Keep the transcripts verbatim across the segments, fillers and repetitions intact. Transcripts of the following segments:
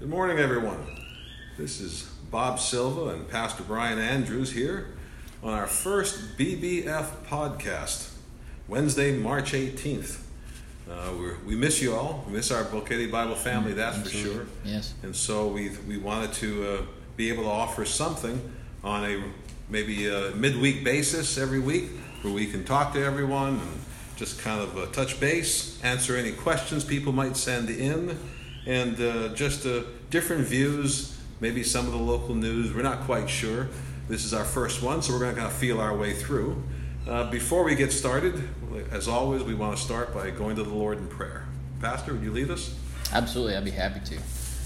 Good morning, everyone. This is Bob Silva and Pastor Brian Andrews here on our first B B F podcast, Wednesday, March eighteenth. Uh, we're, we miss you all. We miss our Bulkhead Bible family, that's Absolutely. for sure. Yes. And so we we wanted to uh, be able to offer something on a maybe a midweek basis every week where we can talk to everyone and just kind of uh, touch base, answer any questions people might send in, and uh, just uh, different views, maybe some of the local news. We're not quite sure. This is our first one, so we're going to kind of feel our way through. Uh, before we get started, as always, we want to start by going to the Lord in prayer. Pastor, would you lead us? Absolutely, I'd be happy to.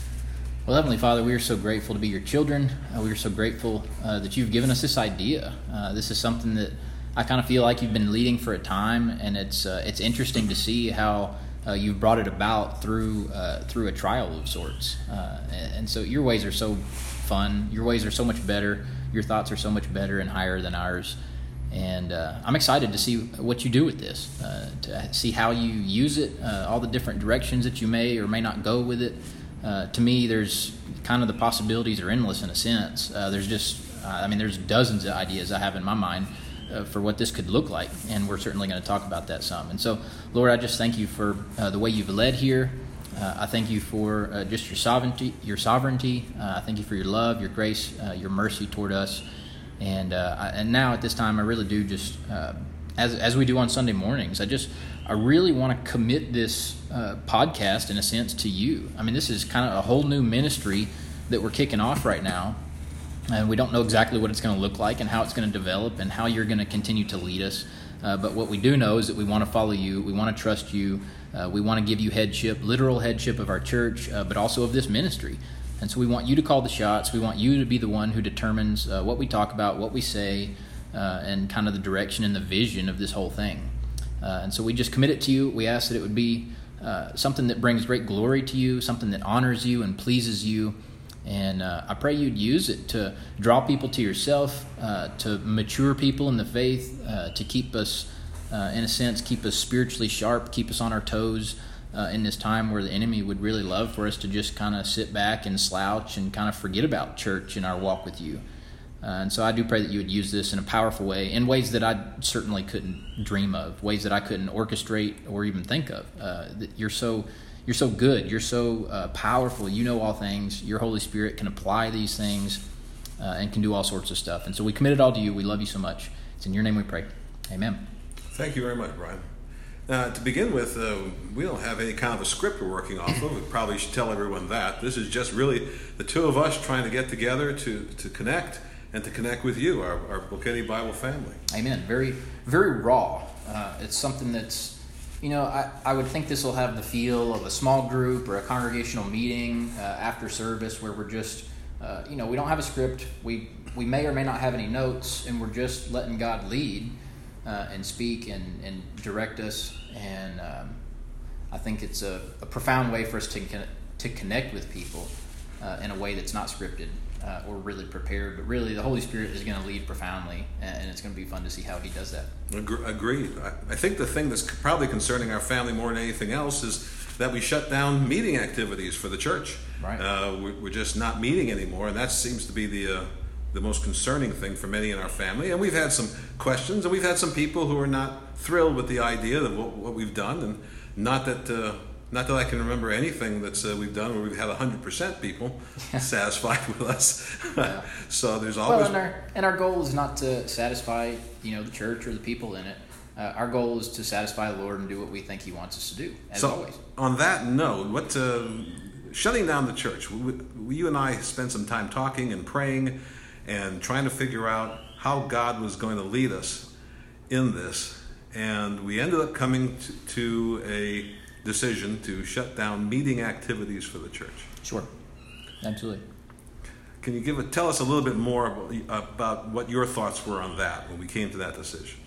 Well, Heavenly Father, we are so grateful to be your children. Uh, we are so grateful uh, that you've given us this idea. Uh, this is something that I kind of feel like you've been leading for a time, and it's uh, it's interesting to see how uh, you've brought it about through uh, through a trial of sorts. Uh, and, and so your ways are so fun. Your ways are so much better. Your thoughts are so much better and higher than ours. And uh, I'm excited to see what you do with this, uh, to see how you use it, uh, all the different directions that you may or may not go with it. Uh, to me, there's kind of the possibilities are endless in a sense. Uh, there's just, uh, I mean, there's dozens of ideas I have in my mind uh, for what this could look like, and we're certainly going to talk about that some. And so, Lord, I just thank you for uh, the way you've led here. Uh, I thank you for uh, just your sovereignty. Your sovereignty. Uh, I thank you for your love, your grace, uh, your mercy toward us. And uh, I, and now at this time, I really do just uh, as as we do on Sunday mornings. I just I really want to commit this uh, podcast in a sense to you. I mean, this is kind of a whole new ministry that we're kicking off right now, and we don't know exactly what it's going to look like and how it's going to develop and how you're going to continue to lead us. Uh, but what we do know is that we want to follow you. We want to trust you. Uh, we want to give you headship, literal headship of our church, uh, but also of this ministry. And so we want you to call the shots. We want you to be the one who determines uh, what we talk about, what we say, uh, and kind of the direction and the vision of this whole thing. Uh, and so we just commit it to you. We ask that it would be uh, something that brings great glory to you, something that honors you and pleases you. And uh, I pray you'd use it to draw people to yourself, uh, to mature people in the faith, uh, to keep us, uh, in a sense, keep us spiritually sharp, keep us on our toes, Uh, in this time where the enemy would really love for us to just kind of sit back and slouch and kind of forget about church in our walk with you. Uh, and so I do pray that you would use this in a powerful way, in ways that I certainly couldn't dream of, ways that I couldn't orchestrate or even think of. Uh, that you're so you're so good, you're so uh, powerful, you know all things. Your Holy Spirit can apply these things uh, and can do all sorts of stuff. And so we commit it all to you. We love you so much. It's in your name we pray. Amen. Thank you very much, Brian. Uh, to begin with, uh, we don't have any kind of a script we're working off of. We probably should tell everyone that. This is just really the two of us trying to get together to, to connect and to connect with you, our, our Bulkhead Bible family. Amen. Very, very raw. Uh, it's something that's, you know, I, I would think this will have the feel of a small group or a congregational meeting uh, after service where we're just, uh, you know, we don't have a script. We, we may or may not have any notes, and we're just letting God lead. Uh, and speak and, and direct us, and um, I think it's a, a profound way for us to con- to connect with people uh, in a way that's not scripted uh, or really prepared, but really the Holy Spirit is going to lead profoundly, and it's going to be fun to see how He does that. Agreed. I, I think the thing that's probably concerning our family more than anything else is that we shut down meeting activities for the church. Right. Uh, we're, we're just not meeting anymore, and that seems to be the uh, the most concerning thing for many in our family. And we've had some questions, and we've had some people who are not thrilled with the idea of what, what we've done, and not that uh, not that I can remember anything that's uh, we've done where we've had one hundred percent people satisfied with us. Yeah. So there's always... Well, and our, and our goal is not to satisfy, you know, the church or the people in it. Uh, our goal is to satisfy the Lord and do what we think He wants us to do, as so, always. On that note, what uh, shutting down the church, we, we, you and I spent some time talking and praying and trying to figure out how God was going to lead us in this. And we ended up coming to, to a decision to shut down meeting activities for the church. Sure. Absolutely. Can you give a, tell us a little bit more about, about what your thoughts were on that when we came to that decision?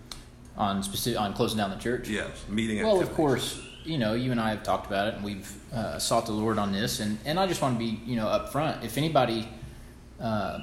On specific, on closing down the church? Yes, meeting activities. Well, of course, you know, you and I have talked about it, and we've uh, sought the Lord on this. And, and I just want to be, you know, up front. If anybody... Uh,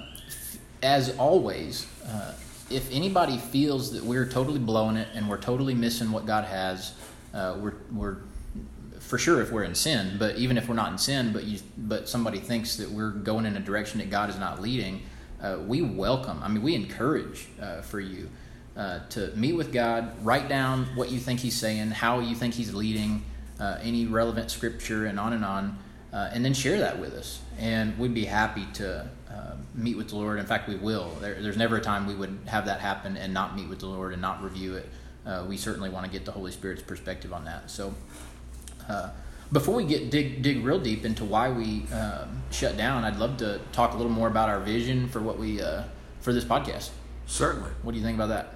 As always, uh, if anybody feels that we're totally blowing it and we're totally missing what God has, uh, we're we're for sure if we're in sin, but even if we're not in sin, but you, but somebody thinks that we're going in a direction that God is not leading, uh, we welcome, I mean, we encourage uh, for you uh, to meet with God, write down what you think he's saying, how you think he's leading, uh, any relevant scripture, and on and on, uh, and then share that with us. And we'd be happy to uh, meet with the Lord. In fact, we will. There, there's never a time we would have that happen and not meet with the Lord and not review it. Uh, we certainly want to get the Holy Spirit's perspective on that. So uh, before we get dig dig real deep into why we um, shut down, I'd love to talk a little more about our vision for what we uh, for this podcast. Certainly. What do you think about that?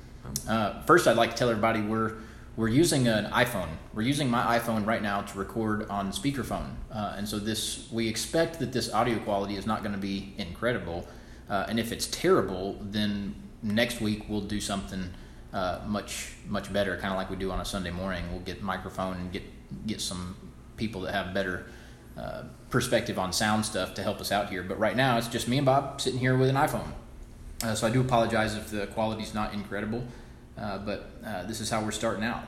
Uh, first, I'd like to tell everybody we're we're using an iPhone. We're using my iPhone right now to record on speakerphone, uh, and so this we expect that this audio quality is not going to be incredible. Uh, and if it's terrible, then next week we'll do something uh, much much better, kind of like we do on a Sunday morning. We'll get a microphone and get get some people that have better uh, perspective on sound stuff to help us out here. But right now, it's just me and Bob sitting here with an iPhone. Uh, so I do apologize if the quality's not incredible, uh, but uh, this is how we're starting out.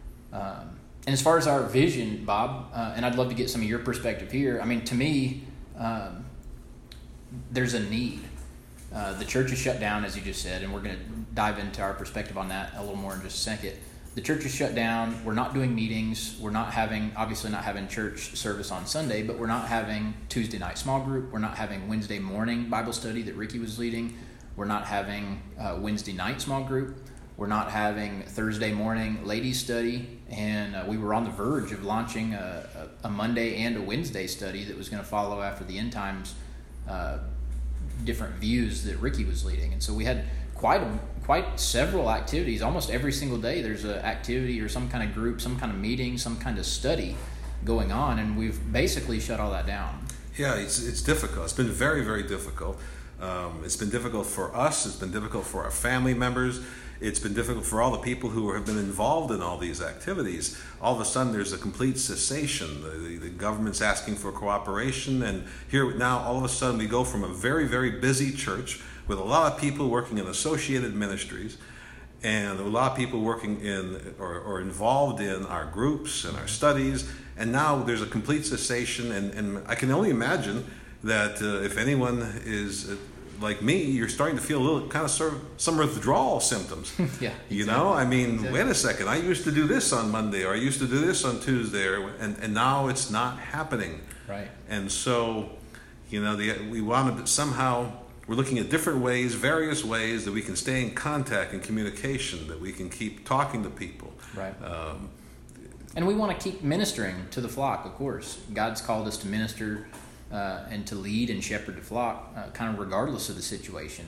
Um, and as far as our vision, Bob, uh, and I'd love to get some of your perspective here. I mean, to me, um, there's a need. Uh, the church is shut down, as you just said, and we're going to dive into our perspective on that a little more in just a second. The church is shut down. We're not doing meetings. We're not having, obviously not having church service on Sunday, but we're not having Tuesday night small group. We're not having Wednesday morning Bible study that Ricky was leading. We're not having uh, Wednesday night small group. We're not having Thursday morning ladies study. And uh, we were on the verge of launching a, a, a Monday and a Wednesday study that was going to follow after the end times uh, different views that Ricky was leading. And so we had quite a, quite several activities. Almost every single day there's an activity or some kind of group, some kind of meeting, some kind of study going on. And we've basically shut all that down. Yeah, it's, it's difficult. It's been very, very difficult. Um, it's been difficult for us. It's been difficult for our family members. It's been difficult for all the people who have been involved in all these activities. All of a sudden, there's a complete cessation. The, the, the government's asking for cooperation, and here now, all of a sudden, we go from a very, very busy church with a lot of people working in associated ministries, and a lot of people working in or, or involved in our groups and our studies, and now there's a complete cessation, and, and I can only imagine that uh, if anyone is uh, like me, you're starting to feel a little kind of sort of some withdrawal symptoms. Yeah, you exactly. know, I mean, exactly. Wait a second. I used to do this on Monday, or I used to do this on Tuesday, or, and and now it's not happening. Right. And so, you know, the, we wanted to, somehow we're looking at different ways, various ways that we can stay in contact and communication, that we can keep talking to people. Right. Um, and we want to keep ministering to the flock, of course. God's called us to minister Uh, and to lead and shepherd the flock, uh, kind of regardless of the situation,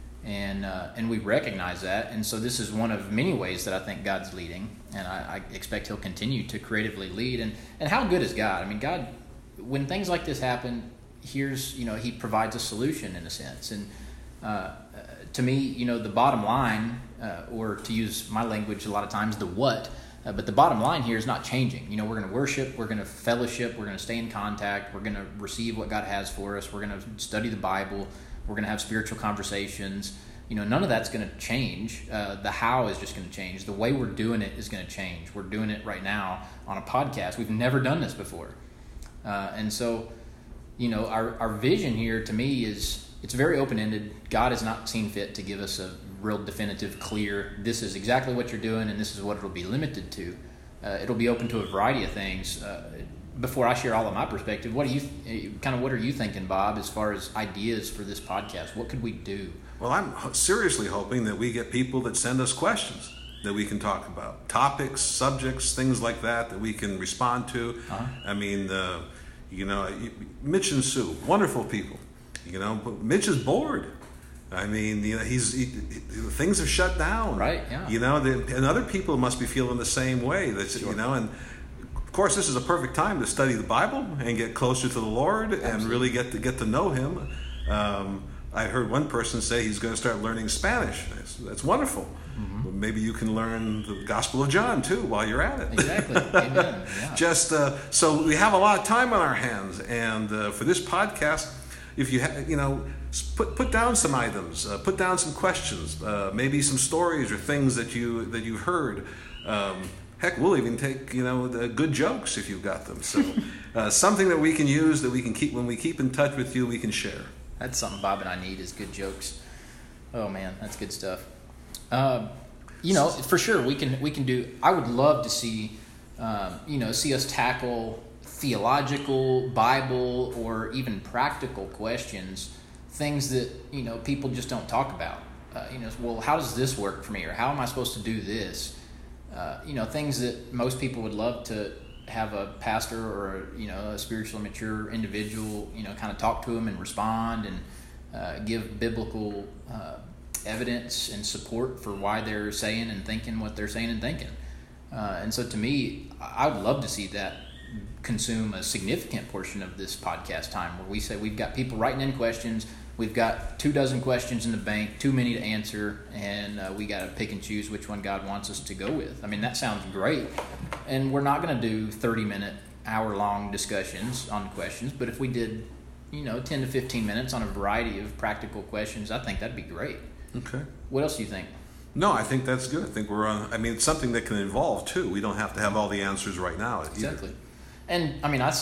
and uh, and we recognize that, and so this is one of many ways that I think God's leading, and I, I expect He'll continue to creatively lead. And and how good is God? I mean, God, when things like this happen, here's you know He provides a solution in a sense, and uh, to me, you know, the bottom line, uh, or to use my language, a lot of times, the what. Uh, but the bottom line here is not changing. You know, we're going to worship, we're going to fellowship, we're going to stay in contact, we're going to receive what God has for us, we're going to study the Bible, we're going to have spiritual conversations. You know, none of that's going to change. Uh, the how is just going to change. The way we're doing it is going to change. We're doing it right now on a podcast. We've never done this before. Uh, and so, you know, our, our vision here to me is, it's very open-ended. God has not seen fit to give us a real definitive, clear, this is exactly what you're doing and this is what it'll be limited to. Uh, it'll be open to a variety of things. Uh, before I share all of my perspective, what do you, kind of what are you thinking, Bob, as far as ideas for this podcast? What could we do? Well, I'm seriously hoping that we get people that send us questions that we can talk about. Topics, subjects, things like that that we can respond to. Uh-huh. I mean, uh, you know, Mitch and Sue, wonderful people. You know, but Mitch is bored. I mean, you know, he's he, he, things have shut down. Right. Yeah. You know, the, and other people must be feeling the same way. That's sure. You know, and of course, this is a perfect time to study the Bible and get closer to the Lord. Absolutely. And really get to get to know Him. Um, I heard one person say he's going to start learning Spanish. That's, that's wonderful. Mm-hmm. Maybe you can learn the Gospel of John too while you're at it. Exactly. Amen. Yeah. Just uh, so we have a lot of time on our hands, and uh, for this podcast, if you ha- you know. Put put down some items, uh, put down some questions, uh, maybe some stories or things that you that you've heard. Um, Heck, we'll even take, you know, the good jokes if you've got them. So uh, something that we can use, that we can keep, when we keep in touch with you, we can share. That's something Bob and I need, is good jokes. Oh man, that's good stuff. Um, you know, for sure we can we can do. I would love to see, um, you know, see us tackle theological, Bible, or even practical questions, things that, you know, people just don't talk about. Uh, you know, well, how does this work for me, or how am I supposed to do this? Uh, you know, things that most people would love to have a pastor or, you know, a spiritually mature individual, you know, kind of talk to them and respond and uh, give biblical uh, evidence and support for why they're saying and thinking what they're saying and thinking. Uh, and so to me, I would love to see that consume a significant portion of this podcast time, where we say we've got people writing in questions. We've got two dozen questions in the bank, too many to answer, and uh, we got to pick and choose which one God wants us to go with. I mean, that sounds great. And we're not going to do thirty-minute, hour-long discussions on questions, but if we did, you know, ten to fifteen minutes on a variety of practical questions, I think that'd be great. Okay. What else do you think? No, I think that's good. I think we're on, I mean, it's something that can evolve, too. We don't have to have all the answers right now either. Exactly. And, I mean, I,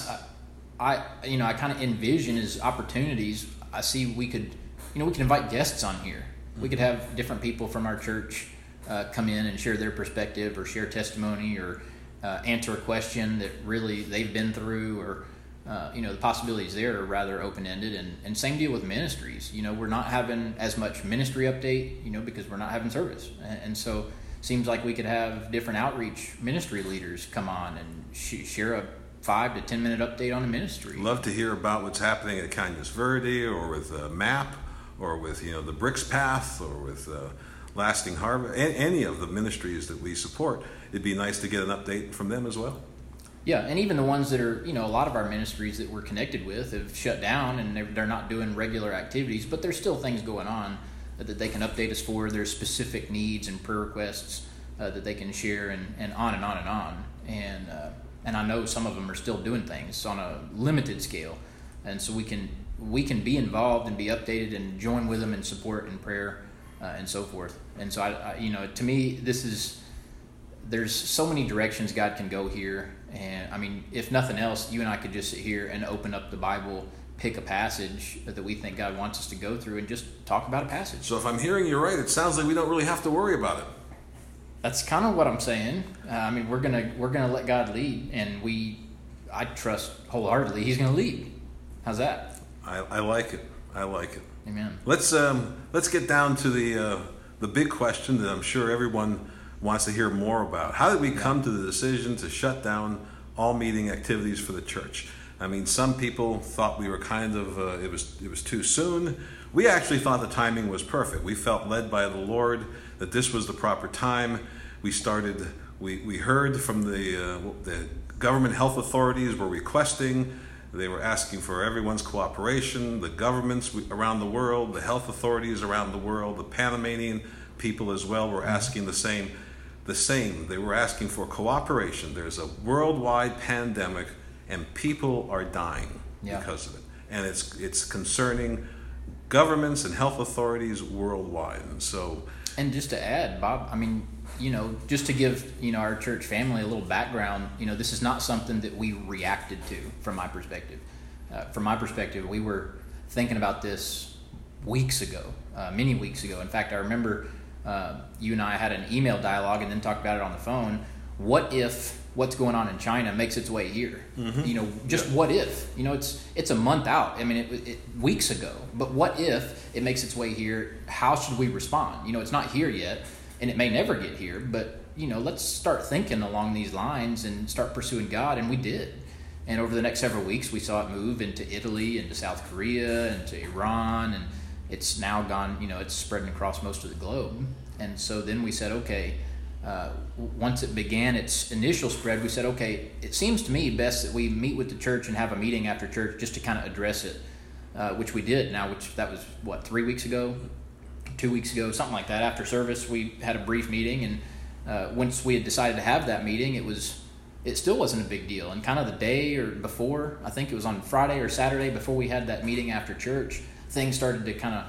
I you know, I kind of envision as opportunities. I see we could, you know, we can invite guests on here. We could have different people from our church uh, come in and share their perspective, or share testimony, or uh, answer a question that really they've been through, or, uh, you know, the possibilities there are rather open-ended. And, and same deal with ministries. You know, we're not having as much ministry update, you know, because we're not having service. And, and so it seems like we could have different outreach ministry leaders come on and sh- share a five to ten minute update on the ministry. Love to hear about what's happening at Cañas Verde, or with uh, MAP, or with, you know, the Bricks Path, or with uh, Lasting Harvest, a- any of the ministries that we support. It'd be nice to get an update from them as well. Yeah, and even the ones that are, you know, a lot of our ministries that we're connected with have shut down, and they're, they're not doing regular activities, but there's still things going on that they can update us for. There's specific needs and prayer requests uh, that they can share, and, and on and on and on. And uh, and I know some of them are still doing things on a limited scale, and so we can we can be involved and be updated and join with them in support and prayer uh, and so forth. And so I, I, you know, to me, this is there's so many directions God can go here. And I mean, if nothing else, you and I could just sit here and open up the Bible, pick a passage that we think God wants us to go through, and just talk about a passage. So if I'm hearing you right, it sounds like we don't really have to worry about it. That's kind of what I'm saying. Uh, I mean, we're gonna we're gonna let God lead, and we, I trust wholeheartedly He's gonna lead. How's that? I, I like it. I like it. Amen. Let's um let's get down to the uh, the big question that I'm sure everyone wants to hear more about. How did we come to the decision to shut down all meeting activities for the church? I mean, some people thought we were kind of uh, it was it was too soon. We actually thought the timing was perfect. We felt led by the Lord that this was the proper time. We started. We we heard from the uh, the government health authorities were requesting. They were asking for everyone's cooperation. The governments around the world, the health authorities around the world, the Panamanian people as well were asking the same. The same. They were asking for cooperation. There's a worldwide pandemic, and people are dying yeah. because of it, and it's it's concerning governments and health authorities worldwide. And so, and just to add, Bob, I mean, you know, just to give you know our church family a little background, you know, this is not something that we reacted to. From my perspective, uh, from my perspective, we were thinking about this weeks ago, uh, many weeks ago. In fact, I remember. Uh, you and I had an email dialogue and then talked about it on the phone. What if what's going on in China makes its way here? Mm-hmm. You know, just yeah. what if? You know, it's it's a month out. I mean, it, it weeks ago. But what if it makes its way here? How should we respond? You know, it's not here yet, and it may never get here. But you know, let's start thinking along these lines and start pursuing God. And we did. And over the next several weeks, we saw it move into Italy, into South Korea, into Iran, and it's now gone, you know, it's spreading across most of the globe. And so then we said, okay, uh, once it began its initial spread, we said, okay, it seems to me best that we meet with the church and have a meeting after church just to kind of address it, uh, which we did now, which that was, what, three weeks ago, two weeks ago, something like that. After service, we had a brief meeting, and uh, once we had decided to have that meeting, it was, it still wasn't a big deal. And kind of the day or before, I think it was on Friday or Saturday before we had that meeting after church, things started to kind of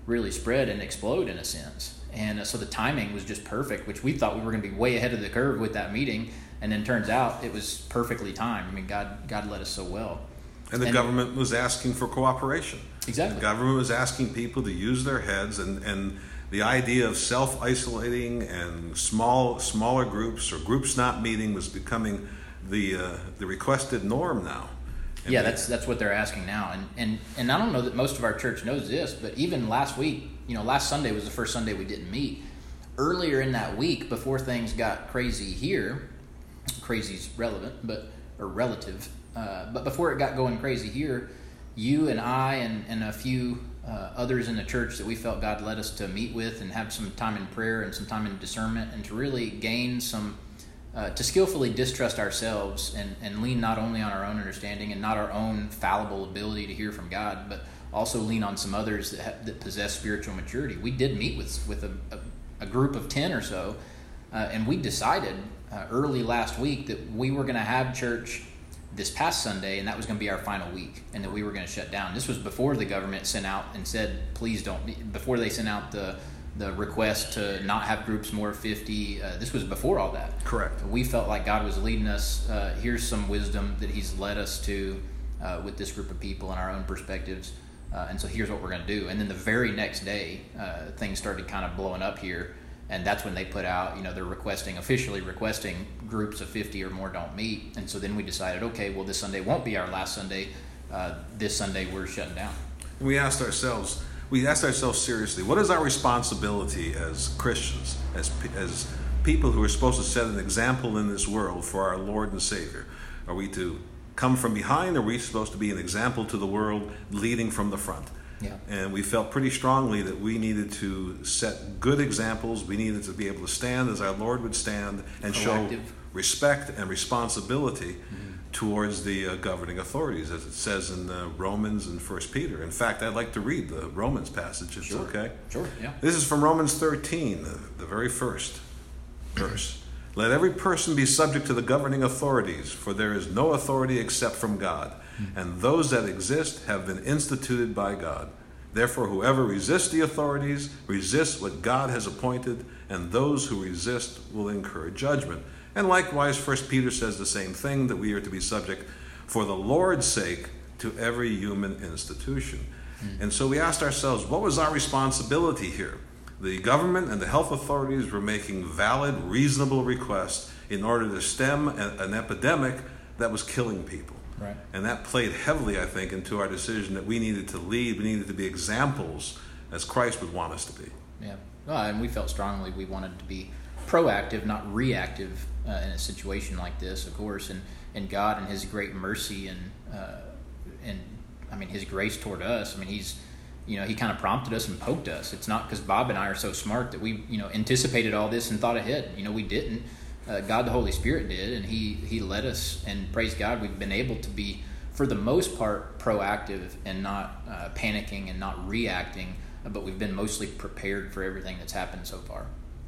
really spread and explode in a sense. And uh, so the timing was just perfect, which we thought we were going to be way ahead of the curve with that meeting. And then turns out it was perfectly timed. I mean, God God led us so well. And the and, government was asking for cooperation. Exactly. The government was asking people to use their heads, and, and the idea of self-isolating and small smaller groups or groups not meeting was becoming the uh, the requested norm now. And yeah, that's that's what they're asking now. And, and and I don't know that most of our church knows this, but even last week, you know, last Sunday was the first Sunday we didn't meet. Earlier in that week, before things got crazy here, crazy's relevant, but or relative, uh, but before it got going crazy here, you and I and, and a few uh, others in the church that we felt God led us to meet with and have some time in prayer and some time in discernment and to really gain some, uh, to skillfully distrust ourselves and, and lean not only on our own understanding and not our own fallible ability to hear from God, but also lean on some others that, have, that possess spiritual maturity. We did meet with, with a, a, a group of ten or so, uh, and we decided uh, early last week that we were going to have church this past Sunday, and that was going to be our final week, and that we were going to shut down. This was before the government sent out and said, please don't, be, before they sent out the the request to not have groups more of fifty. Uh, this was before all that. Correct. We felt like God was leading us. Uh, here's some wisdom that he's led us to uh, with this group of people and our own perspectives. Uh, and so here's what we're going to do. And then the very next day, uh, things started kind of blowing up here. And that's when they put out, you know, they're requesting, officially requesting groups of fifty or more don't meet. And so then we decided, okay, well, this Sunday won't be our last Sunday. Uh, this Sunday we're shutting down. We asked ourselves, we asked ourselves seriously, what is our responsibility as Christians, as as people who are supposed to set an example in this world for our Lord and Savior? Are we to come from behind, or are we supposed to be an example to the world, leading from the front? Yeah. And we felt pretty strongly that we needed to set good examples. We needed to be able to stand as our Lord would stand and Proactive. show respect and responsibility Mm-hmm. towards the uh, governing authorities, as it says in uh, Romans and First Peter. In fact, I'd like to read the Romans passage, if Sure. it's okay. Sure, yeah. This is from Romans thirteen, the, the very first verse. Let every person be subject to the governing authorities, for there is no authority except from God, and those that exist have been instituted by God. Therefore, whoever resists the authorities resists what God has appointed, and those who resist will incur judgment. And likewise, First Peter says the same thing, that we are to be subject for the Lord's sake to every human institution. Mm. And so we asked ourselves, what was our responsibility here? The government and the health authorities were making valid, reasonable requests in order to stem a, an epidemic that was killing people. Right. And that played heavily, I think, into our decision that we needed to lead, we needed to be examples as Christ would want us to be. Yeah. Well, and we felt strongly we wanted to be proactive, not reactive uh, in a situation like this, of course. And, and God and his great mercy and, uh, and I mean, his grace toward us, I mean, he's, you know, he kind of prompted us and poked us. It's not because Bob and I are so smart that we, you know, anticipated all this and thought ahead. You know, we didn't. Uh, God, the Holy Spirit did, and he, he led us, and praise God, we've been able to be, for the most part, proactive and not uh, panicking and not reacting, uh, but we've been mostly prepared for everything that's happened so far.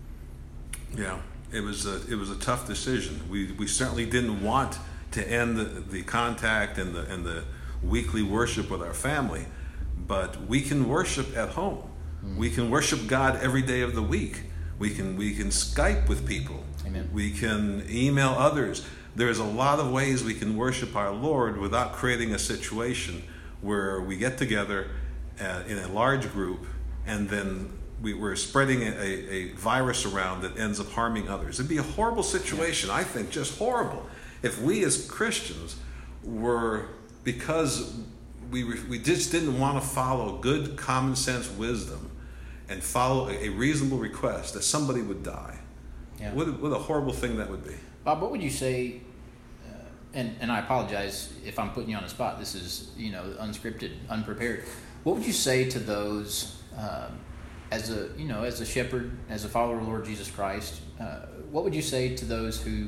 Yeah, it was a, it was a tough decision. We we certainly didn't want to end the, the contact and the and the weekly worship with our family, but we can worship at home. Mm. We can worship God every day of the week. We can we can Skype with people. Amen. We can email others. There's a lot of ways we can worship our Lord without creating a situation where we get together uh, in a large group and then we, we're spreading a, a virus around that ends up harming others. It'd be a horrible situation, I think, just horrible, if we as Christians were, because we, we just didn't want to follow good common sense wisdom and follow a reasonable request, that somebody would die. Yeah. What, a, what a horrible thing that would be. Bob, what would you say, uh, and, and I apologize if I'm putting you on the spot, this is, you know, unscripted, unprepared. What would you say to those, um, as a, you know, as a shepherd, as a follower of the Lord Jesus Christ, uh, what would you say to those who,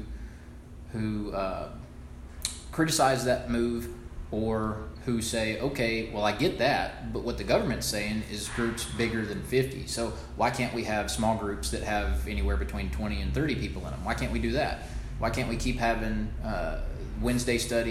who uh, criticize that move, or who say, okay, well, I get that, but what the government's saying is groups bigger than fifty. So why can't we have small groups that have anywhere between twenty and thirty people in them? Why can't we do that? Why can't we keep having uh, Wednesday study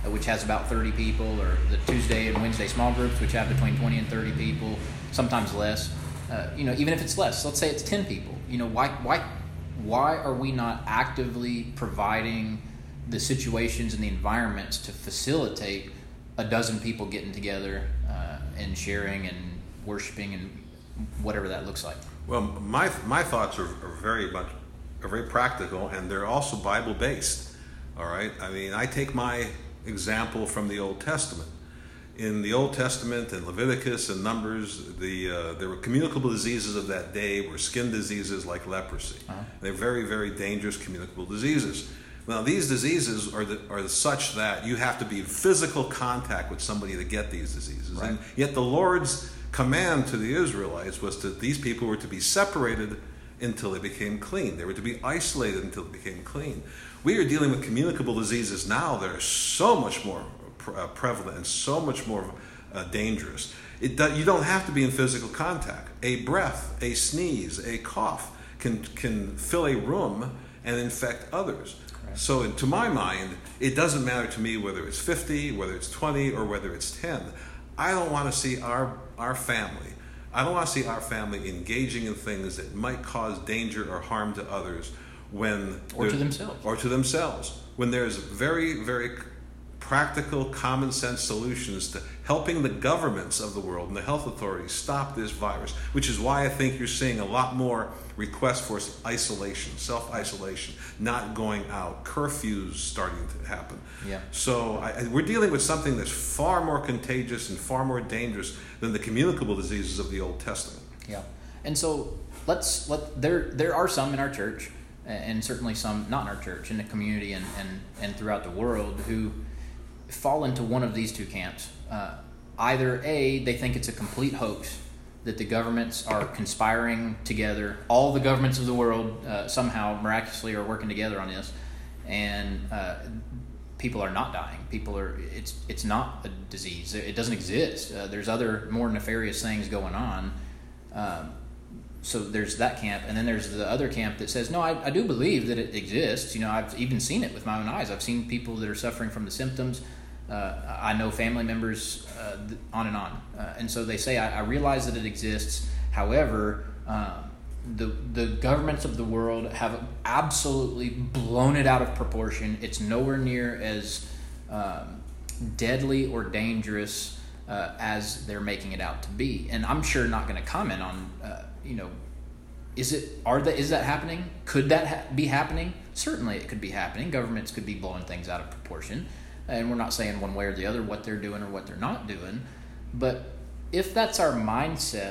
uh, which has about thirty people, or the Tuesday and Wednesday small groups, which have between twenty and thirty people, sometimes less. Uh, you know, even if it's less, let's say it's ten people. You know, why why why are we not actively providing the situations and the environments to facilitate a dozen people getting together uh, and sharing and worshiping and whatever that looks like? Well, my my thoughts are, are very much are very practical, and they're also Bible based. All right, I mean, I take my example from the Old Testament. In the Old Testament, in Leviticus and Numbers, the uh, there were communicable diseases of that day were skin diseases like leprosy. Uh-huh. They're very, very dangerous communicable diseases. Now, these diseases are the, are such that you have to be in physical contact with somebody to get these diseases. Right. And yet the Lord's command to the Israelites was that these people were to be separated until they became clean. They were to be isolated until they became clean. We are dealing with communicable diseases now that are so much more Uh, prevalent and so much more uh, dangerous. It do, you don't have to be in physical contact. A breath, a sneeze, a cough can can fill a room and infect others. Right. So to my mind, it doesn't matter to me whether it's fifty, whether it's twenty, or whether it's ten. I don't want to see our our family. I don't want to see our family engaging in things that might cause danger or harm to others when or to themselves. Or to themselves. When there's very, very practical, common sense solutions to helping the governments of the world and the health authorities stop this virus, which is why I think you're seeing a lot more requests for isolation, self-isolation, not going out, curfews starting to happen. Yeah. So I, we're dealing with something that's far more contagious and far more dangerous than the communicable diseases of the Old Testament. Yeah. And so let's let there there are some in our church, and certainly some not in our church, in the community and and, and throughout the world, who fall into one of these two camps. Uh, either A, they think it's a complete hoax, that the governments are conspiring together, all the governments of the world uh, somehow miraculously are working together on this, and uh, people are not dying. People are, it's it's not a disease. It doesn't exist. Uh, there's other more nefarious things going on. Um, so there's that camp, and then there's the other camp that says, no, I, I do believe that it exists. You know, I've even seen it with my own eyes. I've seen people that are suffering from the symptoms. Uh, I know family members, uh, on and on. Uh, and so they say, I, I realize that it exists. However, um, the the governments of the world have absolutely blown it out of proportion. It's nowhere near as um, deadly or dangerous uh, as they're making it out to be. And I'm sure not going to comment on, uh, you know, is it are that is that happening? Could that ha- be happening? Certainly, it could be happening. Governments could be blowing things out of proportion. And we're not saying one way or the other what they're doing or what they're not doing. But if that's our mindset,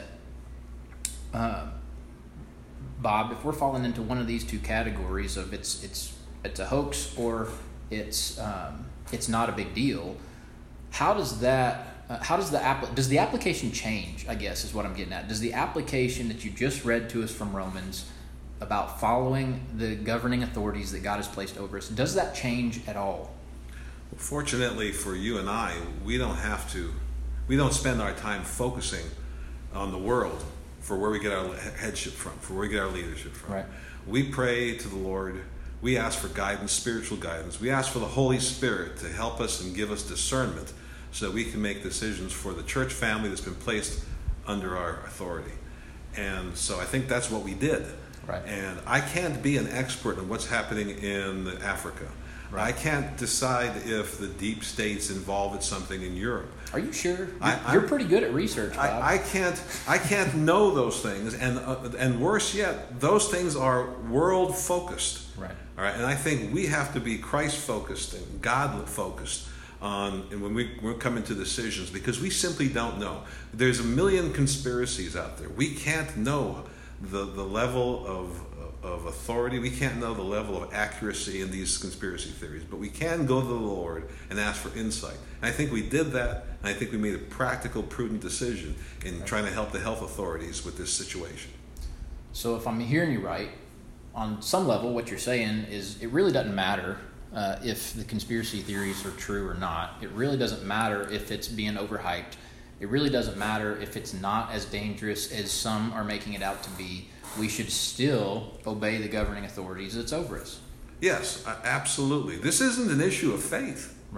uh, Bob, if we're falling into one of these two categories of it's it's it's a hoax or it's um, it's not a big deal, how does that uh, how does the app does the application change? I guess is what I'm getting at. Does the application that you just read to us from Romans about following the governing authorities that God has placed over us, does that change at all? Fortunately for you and I, we don't have to, we don't spend our time focusing on the world for where we get our headship from, for where we get our leadership from. Right. We pray to the Lord. We ask for guidance, spiritual guidance. We ask for the Holy Spirit to help us and give us discernment so that we can make decisions for the church family that's been placed under our authority. And so I think that's what we did. Right. And I can't be an expert on what's happening in Africa. Right. I can't decide if the deep state's involved in something in Europe. Are you sure? You're, I, you're pretty good at research, Bob. I, I can't. I can't know those things, and uh, and worse yet, those things are world focused. Right. All right. And I think we have to be Christ focused and God focused on, and when we we're coming to decisions, because we simply don't know. There's a million conspiracies out there. We can't know the the level of. of authority. We can't know the level of accuracy in these conspiracy theories, but we can go to the Lord and ask for insight. And I think we did that, and I think we made a practical, prudent decision in trying to help the health authorities with this situation. So if I'm hearing you right, on some level, what you're saying is it really doesn't matter uh, if the conspiracy theories are true or not. It really doesn't matter if it's being overhyped. It really doesn't matter if it's not as dangerous as some are making it out to be. We should still obey the governing authorities that's over us. Yes, absolutely. This isn't an issue of faith. Right.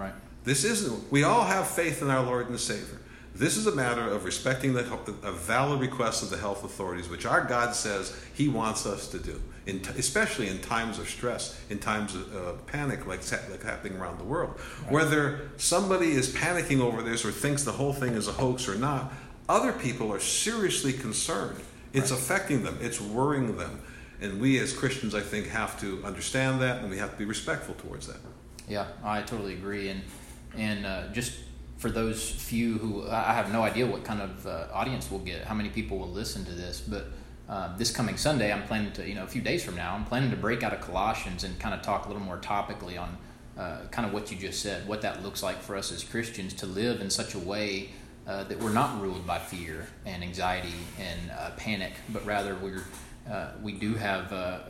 This isn't, we all have faith in our Lord and Savior. This is a matter of respecting the a valid request of the health authorities, which our God says He wants us to do, in t- especially in times of stress, in times of uh, panic like, like happening around the world. Right. Whether somebody is panicking over this or thinks the whole thing is a hoax or not, other people are seriously concerned. It's right. affecting them. It's worrying them. And we as Christians, I think, have to understand that, and we have to be respectful towards that. Yeah, I totally agree. And, and uh, just... for those few who, I have no idea what kind of uh, audience we'll get, how many people will listen to this, but uh, this coming Sunday, I'm planning to, you know, a few days from now, I'm planning to break out of Colossians and kind of talk a little more topically on uh, kind of what you just said, what that looks like for us as Christians to live in such a way uh, that we're not ruled by fear and anxiety and uh, panic, but rather we're, uh, we do have, uh,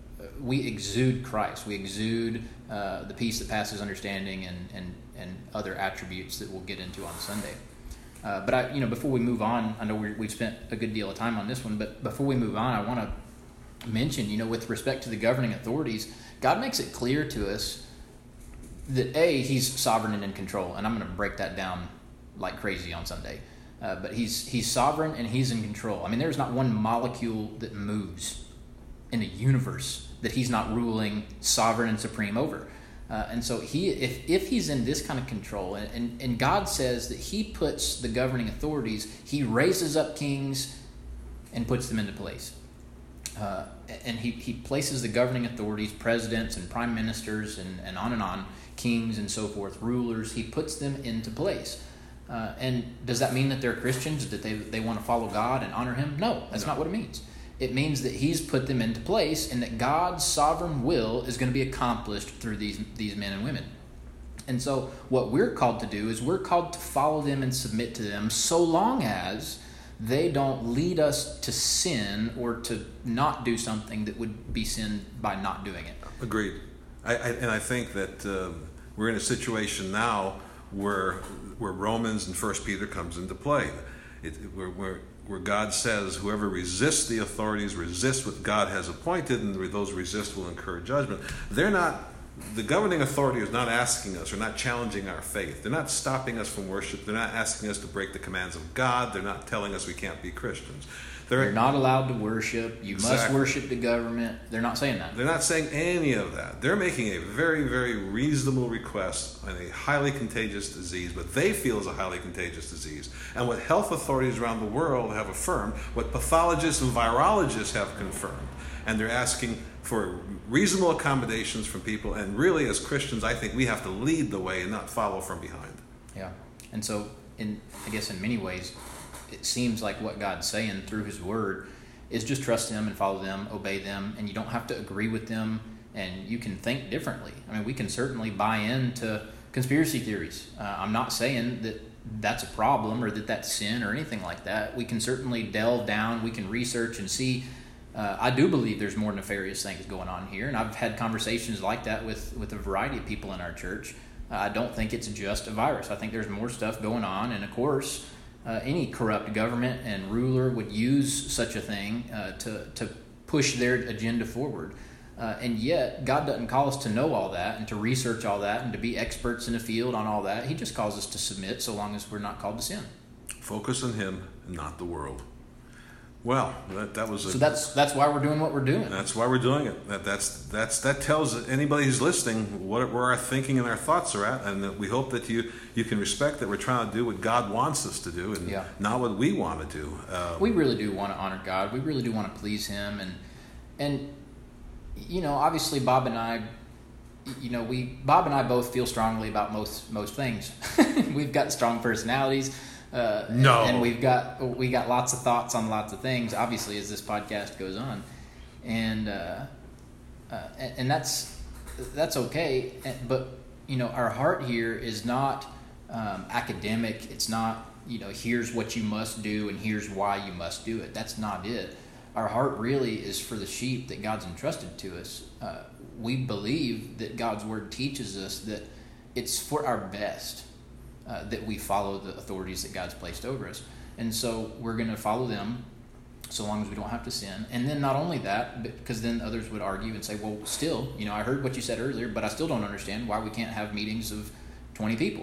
we exude Christ, we exude uh, the peace that passes understanding and, and and other attributes that we'll get into on Sunday. Uh, but I, you know, before we move on, I know we're, we've spent a good deal of time on this one, but before we move on, I want to mention, you know, with respect to the governing authorities, God makes it clear to us that A, He's sovereign and in control, and I'm going to break that down like crazy on Sunday. Uh, but he's he's sovereign and He's in control. I mean, there's not one molecule that moves in the universe that He's not ruling sovereign and supreme over. Uh, and so he, if, if he's in this kind of control, and, and, and God says that He puts the governing authorities, He raises up kings and puts them into place. Uh, and he, he places the governing authorities, presidents and prime ministers and, and on and on, kings and so forth, rulers, He puts them into place. Uh, and does that mean that they're Christians, that they, they want to follow God and honor Him? No, that's no. not what it means. It means that He's put them into place and that God's sovereign will is going to be accomplished through these, these men and women. And so what we're called to do is we're called to follow them and submit to them so long as they don't lead us to sin or to not do something that would be sin by not doing it. Agreed. I, I, and I think that uh, we're in a situation now where where Romans and First Peter comes into play. It, we're, we're where God says whoever resists the authorities resists what God has appointed, and those resist will incur judgment. They're not, the governing authority is not asking us or not challenging our faith. They're not stopping us from worship. They're not asking us to break the commands of God. They're not telling us we can't be Christians. They're, You're not allowed to worship. You exactly. must worship the government. They're not saying that. They're not saying any of that. They're making a very, very reasonable request on a highly contagious disease, what they feel is a highly contagious disease. And what health authorities around the world have affirmed, what pathologists and virologists have confirmed. And they're asking for reasonable accommodations from people. And really, as Christians, I think we have to lead the way and not follow from behind. Yeah. And so, in I guess in many ways, it seems like what God's saying through His Word is just trust Him and follow them, obey them, and you don't have to agree with them, and you can think differently. I mean, we can certainly buy into conspiracy theories. Uh, I'm not saying that that's a problem or that that's sin or anything like that. We can certainly delve down, we can research and see. Uh, I do believe there's more nefarious things going on here, and I've had conversations like that with, with a variety of people in our church. Uh, I don't think it's just a virus. I think there's more stuff going on, and of course, Uh, any corrupt government and ruler would use such a thing uh, to, to push their agenda forward. Uh, and yet, God doesn't call us to know all that and to research all that and to be experts in the field on all that. He just calls us to submit so long as we're not called to sin. Focus on Him, not the world. Well, that, that was a, so that's that's why we're doing what we're doing. That's why we're doing it. That that's that's that tells anybody who's listening what where our thinking and our thoughts are at, and that we hope that you you can respect that we're trying to do what God wants us to do, and yeah. not what we want to do. Um, we really do want to honor God. We really do want to please Him, and and you know, obviously, Bob and I, you know, we Bob and I both feel strongly about most most things. We've got strong personalities. Uh, no, and, and we've got we got lots of thoughts on lots of things. Obviously, as this podcast goes on, and uh, uh, and, and that's that's okay. But you know, our heart here is not um, academic. It's not, you know, here's what you must do and here's why you must do it. That's not it. Our heart really is for the sheep that God's entrusted to us. Uh, we believe that God's Word teaches us that it's for our best. Uh, that we follow the authorities that God's placed over us. And so we're going to follow them so long as we don't have to sin. And then not only that, because then others would argue and say, well, still, you know, I heard what you said earlier, but I still don't understand why we can't have meetings of twenty people.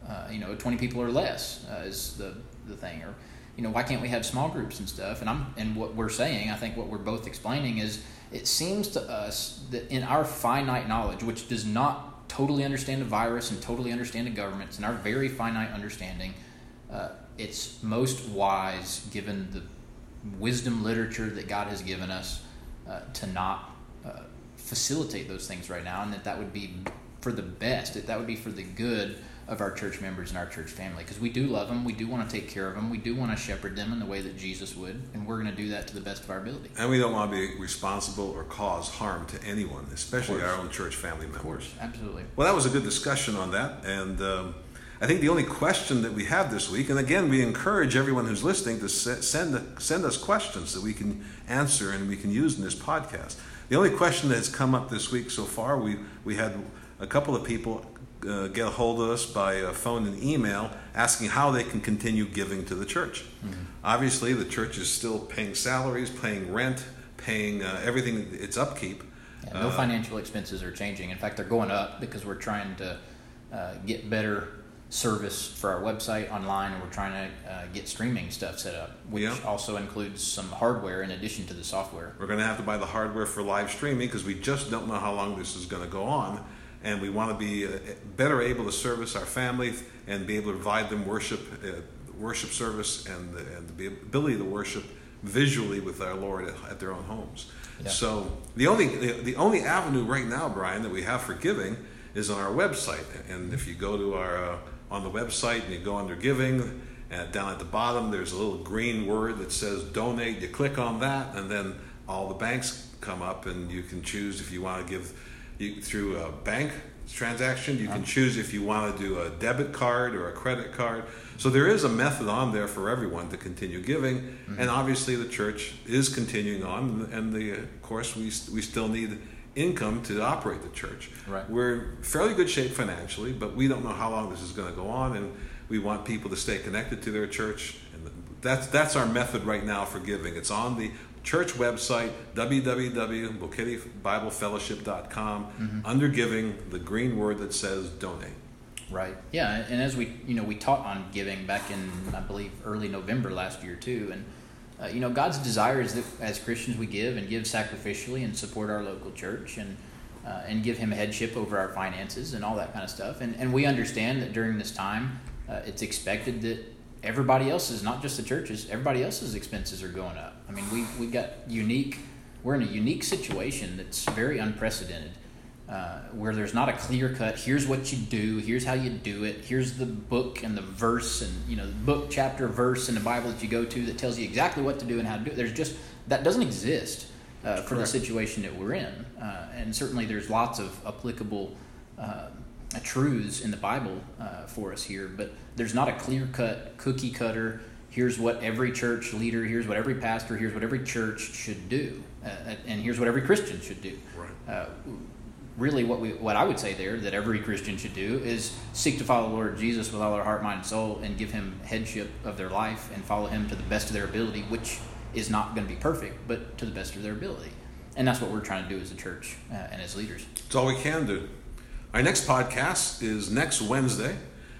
Uh, you know, twenty people or less uh, is the the thing. Or, you know, why can't we have small groups and stuff? And I'm and what we're saying, I think what we're both explaining is, it seems to us that in our finite knowledge, which does not totally understand the virus and totally understand the governments, in our very finite understanding, uh, it's most wise, given the wisdom literature that God has given us, uh, to not uh, facilitate those things right now, and that that would be for the best, that that would be for the good of our church members and our church family, because we do love them, we do want to take care of them, we do want to shepherd them in the way that Jesus would, and we're going to do that to the best of our ability. And we don't want to be responsible or cause harm to anyone, especially our own church family members. Of course, absolutely. Well, that was a good discussion on that, and um, I think the only question that we have this week, and again, we encourage everyone who's listening to send send us questions that we can answer and we can use in this podcast. The only question that has come up this week so far, we, we had a couple of people uh, get a hold of us by uh, phone and email asking how they can continue giving to the church. Mm-hmm. Obviously, the church is still paying salaries, paying rent, paying uh, everything, its upkeep. Yeah, no uh, financial expenses are changing. In fact, they're going up because we're trying to uh, get better service for our website online, and we're trying to uh, get streaming stuff set up, which yeah. also includes some hardware in addition to the software. We're going to have to buy the hardware for live streaming because we just don't know how long this is going to go on, and we want to be uh, better able to service our family and be able to provide them worship uh, worship service and, uh, and the ability to worship visually with our Lord at, at their own homes. Yeah. So the only the, the only avenue right now, Brian, that we have for giving is on our website. And if you go to our uh, on the website and you go under giving, and down at the bottom there's a little green word that says donate. You click on that, and then all the banks come up, and you can choose if you want to give you, through a bank transaction. You can choose if you want to do a debit card or a credit card. So there is a method on there for everyone to continue giving, mm-hmm. and obviously the church is continuing on, and the, of course we we still need income to operate the church. Right. We're in fairly good shape financially, but we don't know how long this is going to go on, and we want people to stay connected to their church, and that's that's our method right now for giving. It's on the church website, w w w dot bocchetti bible fellowship dot com, mm-hmm. under giving, the green word that says donate. Right. Yeah, and as we you know we taught on giving back in, I believe, early November last year too, and Uh, you know, God's desire is that as Christians we give and give sacrificially and support our local church and uh, and give Him headship over our finances and all that kind of stuff. And and we understand that during this time, uh, it's expected that everybody else's, not just the churches, everybody else's expenses are going up. I mean, we we got unique, we're in a unique situation that's very unprecedented. Uh, where there's not a clear cut, here's what you do, here's how you do it, here's the book and the verse and, you know, the book, chapter, verse in the Bible that you go to that tells you exactly what to do and how to do it. There's just, that doesn't exist uh, for the situation that we're in. Uh, and certainly there's lots of applicable uh, truths in the Bible uh, for us here, but there's not a clear cut, cookie cutter, here's what every church leader, here's what every pastor, here's what every church should do, uh, and here's what every Christian should do. Right. Uh, Really, what we, what I would say there that every Christian should do is seek to follow the Lord Jesus with all their heart, mind, and soul, and give Him headship of their life and follow Him to the best of their ability, which is not going to be perfect, but to the best of their ability. And that's what we're trying to do as a church uh, and as leaders. It's all we can do. Our next podcast is next Wednesday.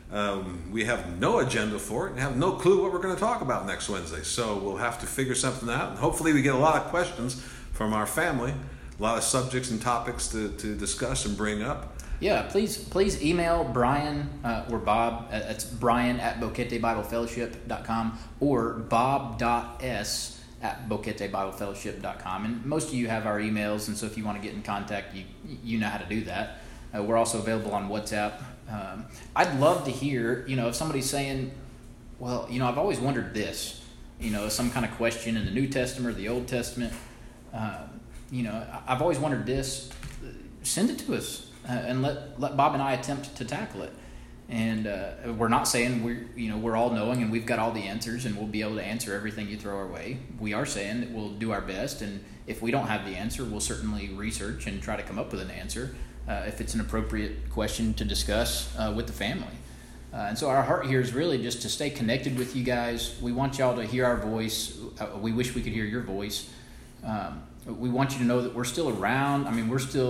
Um, we have no agenda for it and have no clue what we're going to talk about next Wednesday. So we'll have to figure something out. And hopefully we get a lot of questions from our family. A lot of subjects and topics to, to discuss and bring up. Yeah, please please email Brian uh, or Bob. Uh, it's Brian at bocchetti bible fellowship dot com or bob.s at bocchetti bible fellowship dot com. And most of you have our emails, and so if you want to get in contact, you you know how to do that. Uh, we're also available on WhatsApp. Um, I'd love to hear, you know, if somebody's saying, well, you know, I've always wondered this, you know, some kind of question in the New Testament or the Old Testament. Uh, You know, I've always wondered this. Send it to us, uh, and let let Bob and I attempt to tackle it. And uh, we're not saying we're you know we're all knowing and we've got all the answers and we'll be able to answer everything you throw our way. We are saying that we'll do our best, and if we don't have the answer, we'll certainly research and try to come up with an answer uh, if it's an appropriate question to discuss uh, with the family. Uh, and so our heart here is really just to stay connected with you guys. We want y'all to hear our voice. Uh, we wish we could hear your voice. Um, We want you to know that we're still around. I mean, we're still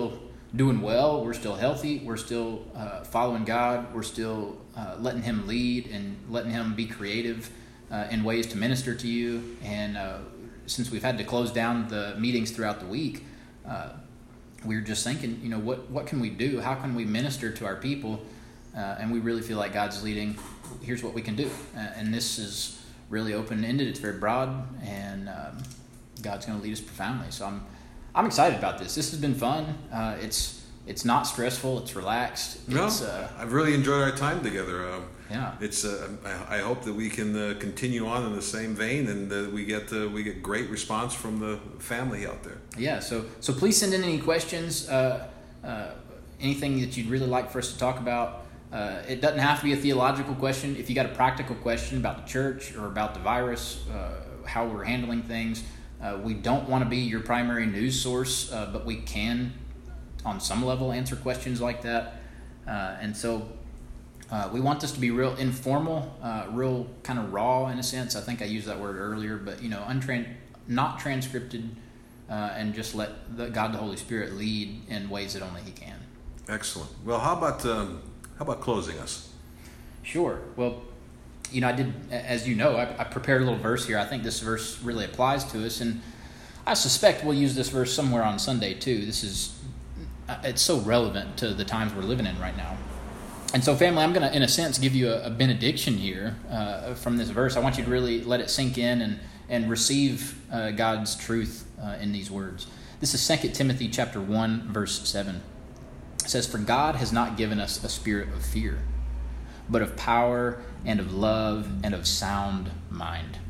doing well. We're still healthy. We're still uh, following God. We're still uh, letting Him lead and letting Him be creative uh, in ways to minister to you. And uh, since we've had to close down the meetings throughout the week, uh, we were just thinking, you know, what, what can we do? How can we minister to our people? Uh, and we really feel like God's leading. Here's what we can do. Uh, and this is really open-ended. It's very broad, and um, God's going to lead us profoundly. So I'm I'm excited about this. This has been fun. Uh, it's it's not stressful. It's relaxed. No, it's, uh, I've really enjoyed our time together. Uh, yeah, it's. Uh, I, I hope that we can uh, continue on in the same vein, and uh, we get uh, we get great response from the family out there. Yeah. So so please send in any questions. Uh, uh, anything that you'd really like for us to talk about. Uh, it doesn't have to be a theological question. If you got a practical question about the church or about the virus, uh, how we're handling things, uh, we don't want to be your primary news source, uh, but we can, on some level, answer questions like that. Uh, and so uh, we want this to be real informal, uh, real kind of raw in a sense. I think I used that word earlier, but you know, untran- not transcripted, uh, and just let the, God, the Holy Spirit, lead in ways that only He can. Excellent. Well, how about um, how about closing us? Sure. Well, you know, I did, as you know, I, I prepared a little verse here. I think this verse really applies to us, and I suspect we'll use this verse somewhere on Sunday too. This is, it's so relevant to the times we're living in right now. And so, family, I'm going to, in a sense, give you a, a benediction here uh, from this verse. I want you to really let it sink in and, and receive uh, God's truth uh, in these words. This is Second Timothy chapter one, verse seven. It says, "For God has not given us a spirit of fear, but of power and of love and of sound mind."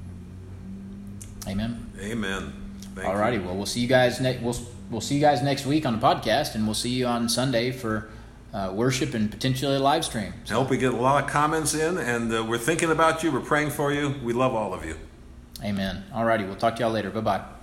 Amen. Amen. Thank All righty. you. Well, we'll see you guys next. We'll we'll see you guys next week on the podcast, and we'll see you on Sunday for uh, worship and potentially a live stream. I hope we get a lot of comments in, and uh, we're thinking about you. We're praying for you. We love all of you. Amen. All righty. We'll talk to y'all later. Bye bye.